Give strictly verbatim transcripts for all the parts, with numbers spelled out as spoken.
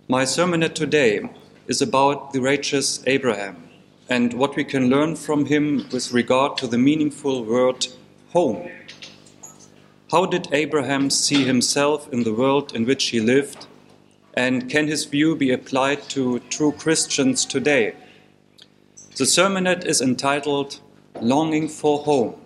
My sermonette today is about the righteous Abraham and what we can learn from him with regard to the meaningful word home. How did Abraham see himself in the world in which he lived, and can his view be applied to true Christians today? The sermonette is entitled Longing for Home.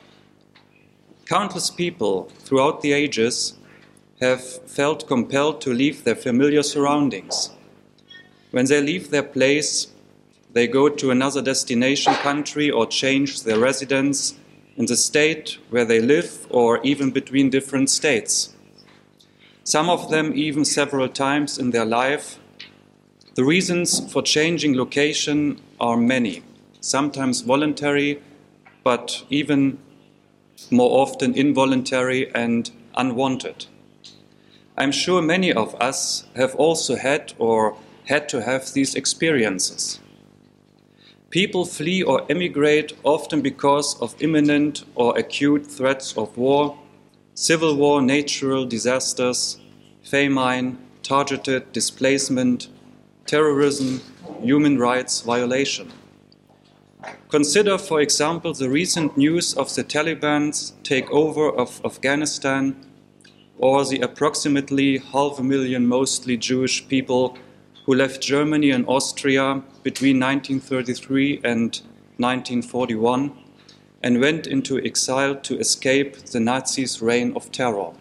Countless people throughout the ages have felt compelled to leave their familiar surroundings. When they leave their place, they go to another destination country or change their residence in the state where they live or even between different states. Some of them even several times in their life. The reasons for changing location are many, sometimes voluntary, but even more often involuntary and unwanted. I'm sure many of us have also had or had to have these experiences. People flee or emigrate often because of imminent or acute threats of war, civil war, natural disasters, famine, targeted displacement, terrorism, human rights violation. Consider, for example, the recent news of the Taliban's takeover of Afghanistan, or the approximately half a million mostly Jewish people who left Germany and Austria between nineteen thirty-three and nineteen forty-one and went into exile to escape the Nazis' reign of terror.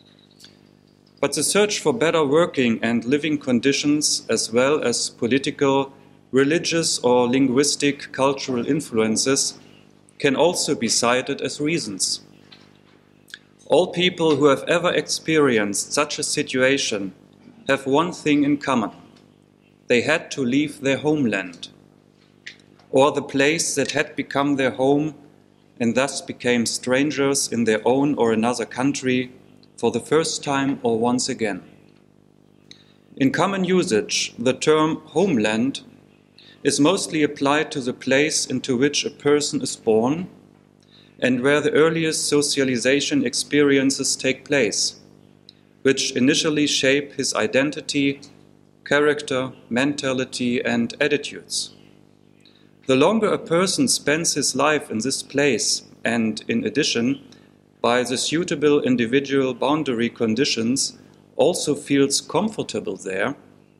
But the search for better working and living conditions, as well as political, religious or linguistic cultural influences, can also be cited as reasons. All people who have ever experienced such a situation have one thing in common. They had to leave their homeland, or the place that had become their home, and thus became strangers in their own or another country for the first time or once again. In common usage, the term homeland is mostly applied to the place into which a person is born and where the earliest socialization experiences take place, which initially shape his identity, character, mentality, and attitudes. The longer a person spends his life in this place, and in addition, by the suitable individual boundary conditions, also feels comfortable there,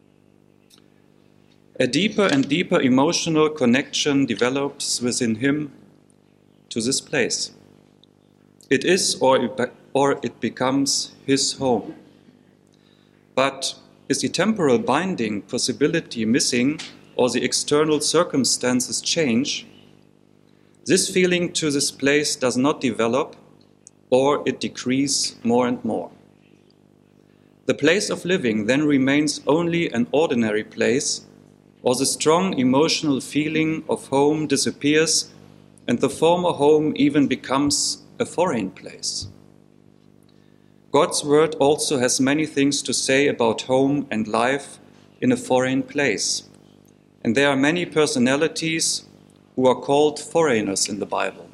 a deeper and deeper emotional connection develops within him to this place. It is or it, be- or it becomes his home. But is the temporal binding possibility missing, or the external circumstances change, this feeling to this place does not develop, or it decreases more and more. The place of living then remains only an ordinary place, or the strong emotional feeling of home disappears and the former home even becomes a foreign place. God's word also has many things to say about home and life in a foreign place. And there are many personalities who are called foreigners in the Bible.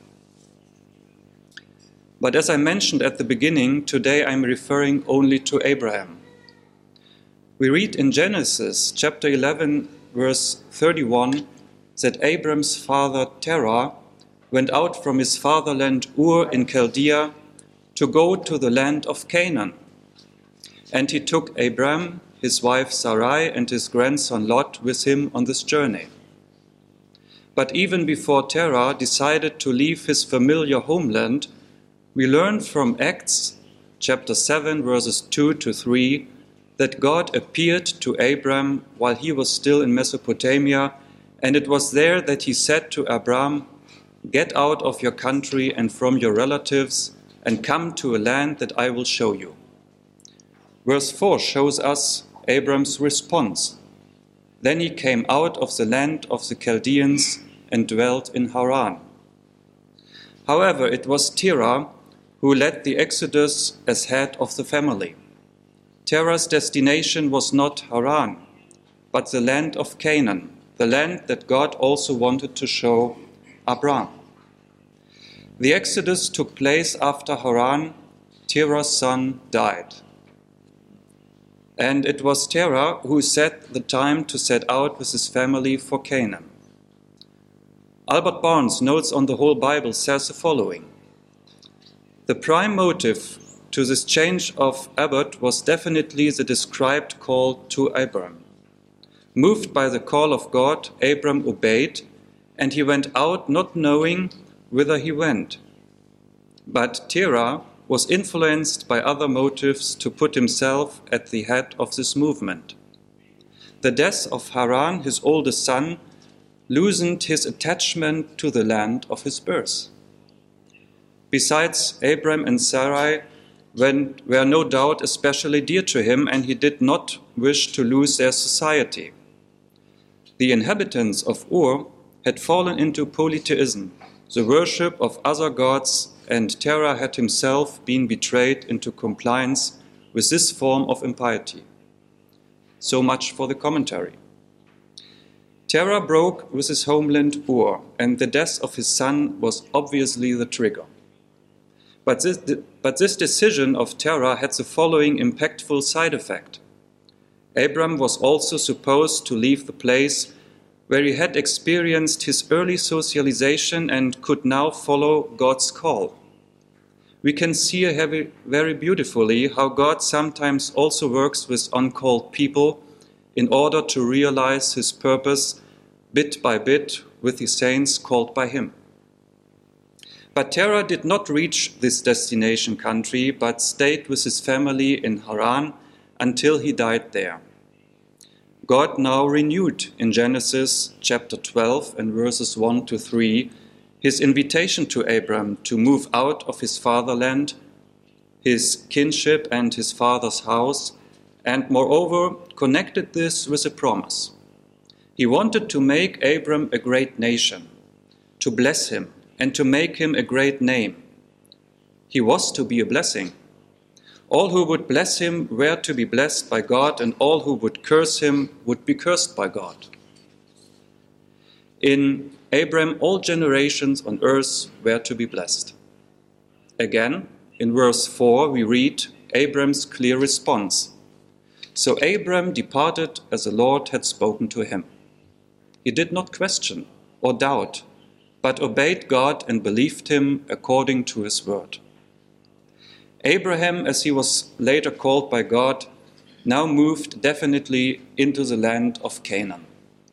But as I mentioned at the beginning, today I'm referring only to Abraham. We read in Genesis chapter eleven, verse thirty-one, that Abram's father Terah went out from his fatherland Ur in Chaldea to go to the land of Canaan. And he took Abram, his wife Sarai, and his grandson Lot with him on this journey. But even before Terah decided to leave his familiar homeland, we learn from Acts chapter seven, verses two to three, that God appeared to Abram while he was still in Mesopotamia, and it was there that he said to Abram, "Get out of your country and from your relatives, and come to a land that I will show you." Verse four shows us Abram's response. Then he came out of the land of the Chaldeans and dwelt in Haran. However, it was Terah who led the exodus as head of the family. Terah's destination was not Haran, but the land of Canaan, the land that God also wanted to show Abram. The exodus took place after Haran. Terah's son died. And it was Terah who set the time to set out with his family for Canaan. Albert Barnes' Notes on the Whole Bible says the following: the prime motive to this change of abbot was definitely the described call to Abram. Moved by the call of God, Abram obeyed, and he went out not knowing whither he went. But Terah was influenced by other motives to put himself at the head of this movement. The death of Haran, his oldest son, loosened his attachment to the land of his birth. Besides, Abram and Sarai were no doubt especially dear to him, and he did not wish to lose their society. The inhabitants of Ur had fallen into polytheism, the worship of other gods, and Terah had himself been betrayed into compliance with this form of impiety. So much for the commentary. Terah broke with his homeland Ur, and the death of his son was obviously the trigger. But this, but this decision of Terah had the following impactful side effect. Abram was also supposed to leave the place where he had experienced his early socialization and could now follow God's call. We can see very beautifully how God sometimes also works with uncalled people in order to realize his purpose bit by bit with the saints called by him. But Terah did not reach this destination country, but stayed with his family in Haran until he died there. God now renewed in Genesis chapter twelve and verses one to three his invitation to Abram to move out of his fatherland, his kinship and his father's house, and moreover connected this with a promise. He wanted to make Abram a great nation, to bless him, and to make him a great name. He was to be a blessing. All who would bless him were to be blessed by God, and all who would curse him would be cursed by God. In Abram, all generations on earth were to be blessed. Again, in verse four, we read Abram's clear response. So Abram departed as the Lord had spoken to him. He did not question or doubt, but obeyed God and believed him according to his word. Abraham, as he was later called by God, now moved definitely into the land of Canaan.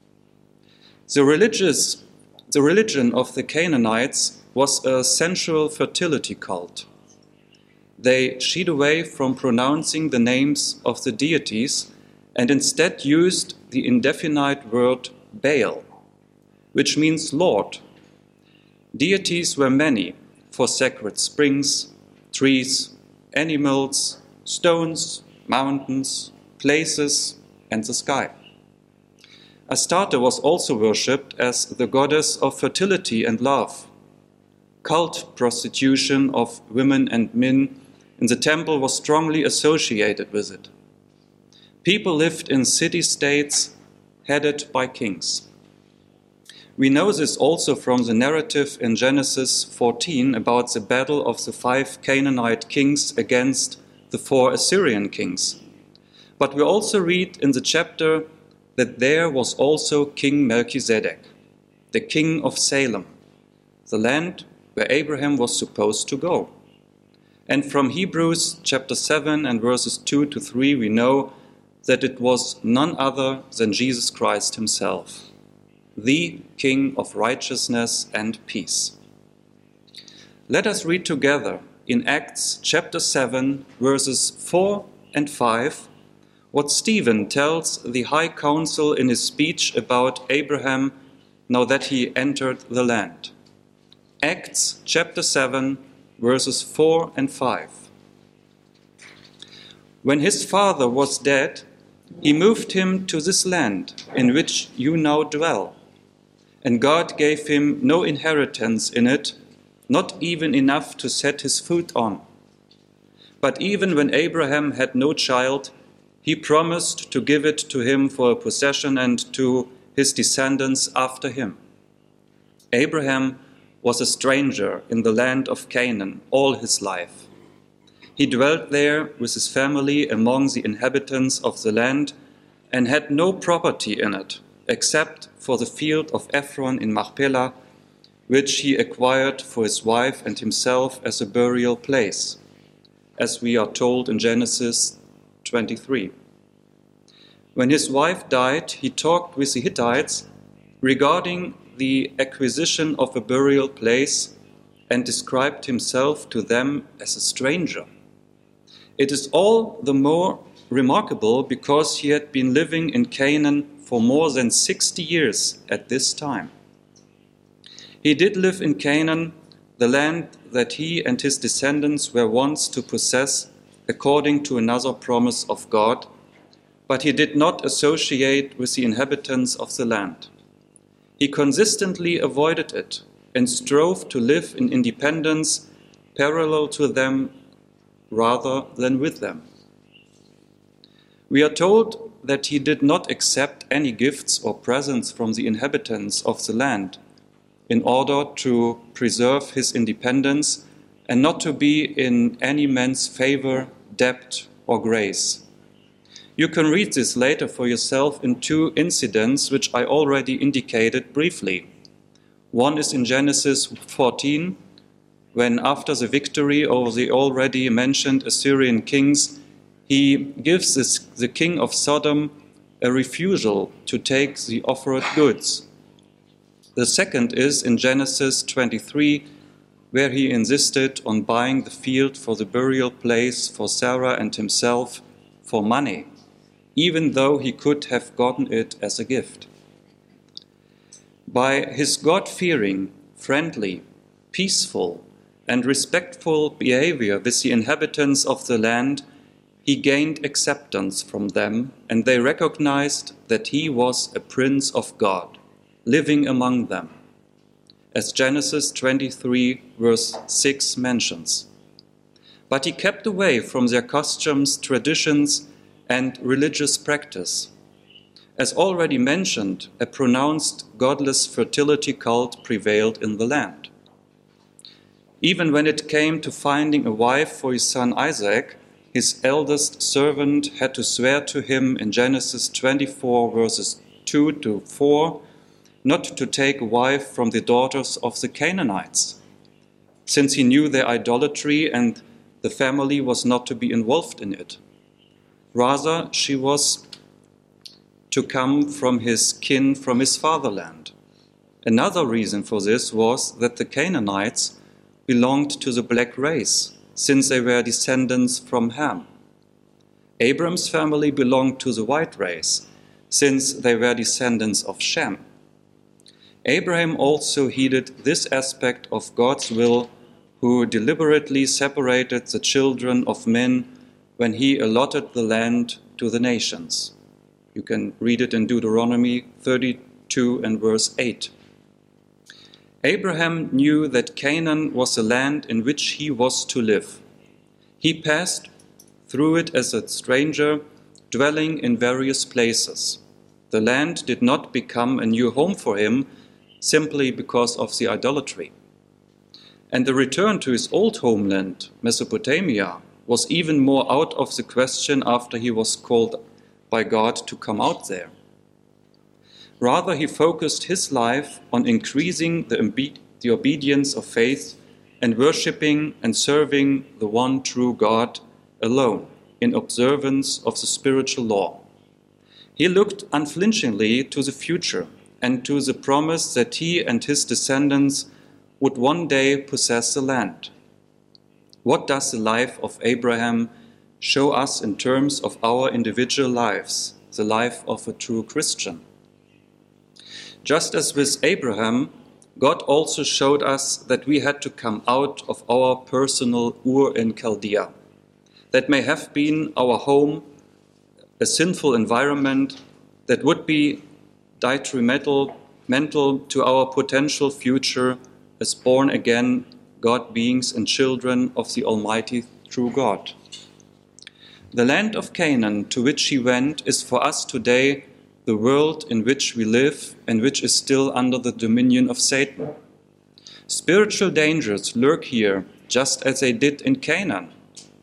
The, religious, the religion of the Canaanites was a sensual fertility cult. They shied away from pronouncing the names of the deities and instead used the indefinite word Baal, which means Lord. Deities were many for sacred springs, trees, animals, stones, mountains, places, and the sky. Astarte was also worshipped as the goddess of fertility and love. Cult prostitution of women and men in the temple was strongly associated with it. People lived in city-states headed by kings. We know this also from the narrative in Genesis fourteen about the battle of the five Canaanite kings against the four Assyrian kings. But we also read in the chapter that there was also King Melchizedek, the king of Salem, the land where Abraham was supposed to go. And from Hebrews chapter seven and verses two to three, we know that it was none other than Jesus Christ himself, the King of righteousness and peace. Let us read together in Acts chapter seven, verses four and five, what Stephen tells the high council in his speech about Abraham now that he entered the land. Acts chapter seven, verses four and five. When his father was dead, he moved him to this land in which you now dwell, and God gave him no inheritance in it, not even enough to set his foot on. But even when Abraham had no child, he promised to give it to him for a possession and to his descendants after him. Abraham was a stranger in the land of Canaan all his life. He dwelt there with his family among the inhabitants of the land and had no property in it, except for the field of Ephron in Machpelah, which he acquired for his wife and himself as a burial place, as we are told in Genesis twenty-three. When his wife died, he talked with the Hittites regarding the acquisition of a burial place and described himself to them as a stranger. It is all the more remarkable because he had been living in Canaan for more than sixty years at this time. He did live in Canaan, the land that he and his descendants were once to possess according to another promise of God, but he did not associate with the inhabitants of the land. He consistently avoided it and strove to live in independence parallel to them rather than with them. We are told that he did not accept any gifts or presents from the inhabitants of the land in order to preserve his independence and not to be in any man's favor, debt, or grace. You can read this later for yourself in two incidents which I already indicated briefly. One is in Genesis fourteen, when after the victory over the already mentioned Assyrian kings, he gives this, the king of Sodom a refusal to take the offered goods. The second is in Genesis twenty-three, where he insisted on buying the field for the burial place for Sarah and himself for money, even though he could have gotten it as a gift. By his God-fearing, friendly, peaceful, and respectful behavior with the inhabitants of the land, he gained acceptance from them, and they recognized that he was a prince of God, living among them, as Genesis twenty-three, verse six mentions. But he kept away from their customs, traditions, and religious practice. As already mentioned, a pronounced godless fertility cult prevailed in the land. Even when it came to finding a wife for his son Isaac, his eldest servant had to swear to him in Genesis twenty-four, verses two to four, not to take a wife from the daughters of the Canaanites, since he knew their idolatry and the family was not to be involved in it. Rather, she was to come from his kin from his fatherland. Another reason for this was that the Canaanites belonged to the black race, since they were descendants from Ham. Abram's family belonged to the white race, since they were descendants of Shem. Abraham also heeded this aspect of God's will, who deliberately separated the children of men when he allotted the land to the nations. You can read it in Deuteronomy thirty-two and verse eight. Abraham knew that Canaan was the land in which he was to live. He passed through it as a stranger, dwelling in various places. The land did not become a new home for him simply because of the idolatry. And the return to his old homeland, Mesopotamia, was even more out of the question after he was called by God to come out there. Rather, he focused his life on increasing the, obe- the obedience of faith and worshipping and serving the one true God alone in observance of the spiritual law. He looked unflinchingly to the future and to the promise that he and his descendants would one day possess the land. What does the life of Abraham show us in terms of our individual lives, the life of a true Christian? Just as with Abraham, God also showed us that we had to come out of our personal Ur in Chaldea. That may have been our home, a sinful environment that would be detrimental mental to our potential future as born-again God beings and children of the Almighty true God. The land of Canaan to which he went is for us today the world in which we live and which is still under the dominion of Satan. Spiritual dangers lurk here just as they did in Canaan.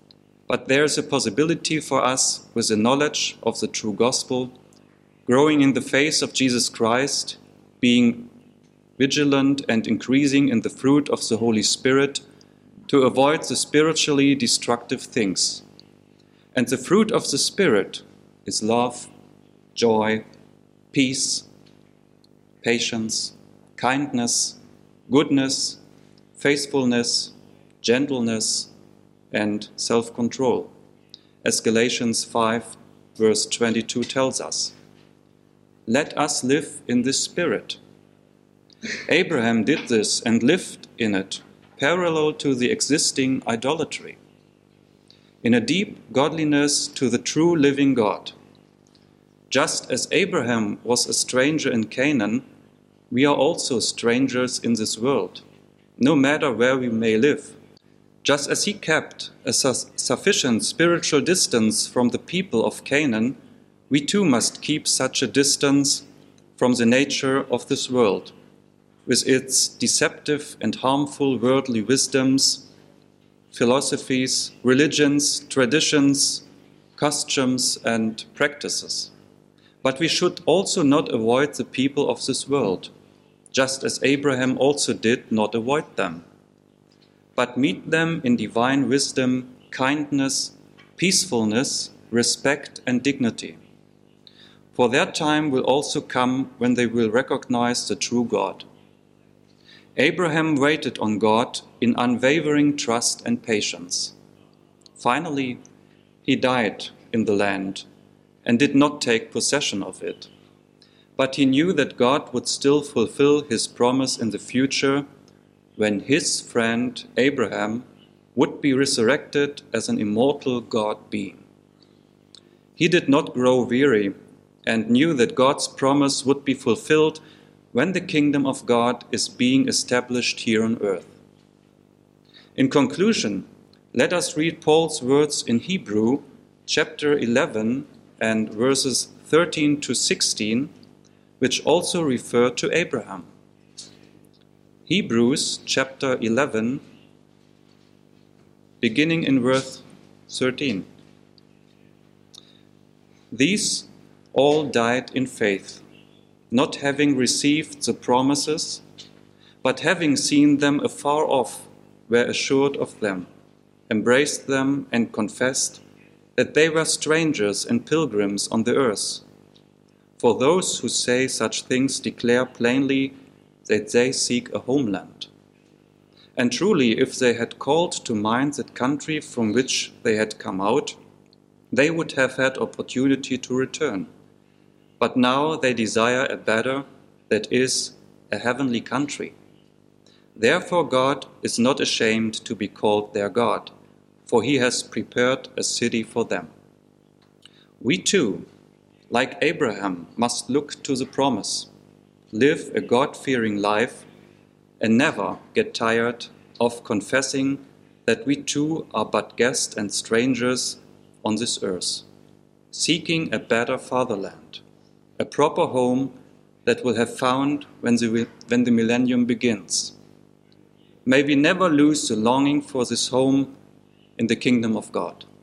But there is a possibility for us, with the knowledge of the true gospel, growing in the face of Jesus Christ, being vigilant and increasing in the fruit of the Holy Spirit, to avoid the spiritually destructive things. And the fruit of the Spirit is love, joy, peace, patience, kindness, goodness, faithfulness, gentleness, and self-control, as Galatians five, verse twenty-two tells us. Let us live in this spirit. Abraham did this and lived in it, parallel to the existing idolatry, in a deep godliness to the true living God. Just as Abraham was a stranger in Canaan, we are also strangers in this world, no matter where we may live. Just as he kept a su- sufficient spiritual distance from the people of Canaan, we too must keep such a distance from the nature of this world, with its deceptive and harmful worldly wisdoms, philosophies, religions, traditions, customs, and practices. But we should also not avoid the people of this world, just as Abraham also did not avoid them, but meet them in divine wisdom, kindness, peacefulness, respect, and dignity. For their time will also come when they will recognize the true God. Abraham waited on God in unwavering trust and patience. Finally, he died in the land and did not take possession of it. But he knew that God would still fulfill his promise in the future when his friend Abraham would be resurrected as an immortal God being. He did not grow weary and knew that God's promise would be fulfilled when the kingdom of God is being established here on earth. In conclusion, let us read Paul's words in Hebrew chapter eleven and verses thirteen to sixteen, which also refer to Abraham. Hebrews chapter eleven, beginning in verse thirteen. These all died in faith, not having received the promises, but having seen them afar off, were assured of them, embraced them, and confessed that they were strangers and pilgrims on the earth. For those who say such things declare plainly that they seek a homeland. And truly, if they had called to mind that country from which they had come out, they would have had opportunity to return. But now they desire a better, that is, a heavenly country. Therefore God is not ashamed to be called their God, for he has prepared a city for them. We too, like Abraham, must look to the promise, live a God-fearing life, and never get tired of confessing that we too are but guests and strangers on this earth, seeking a better fatherland, a proper home that we'll have found when the, when the millennium begins. May we never lose the longing for this home in the kingdom of God.